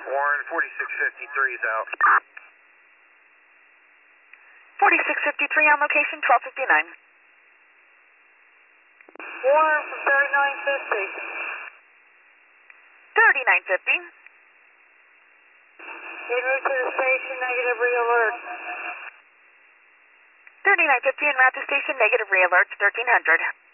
Warren, 4653 is out. 4653 on location, 1259. Warren from 3950. 3950. En route to the station, negative re-alert. 3950 en route to station, negative re-alert, 1300.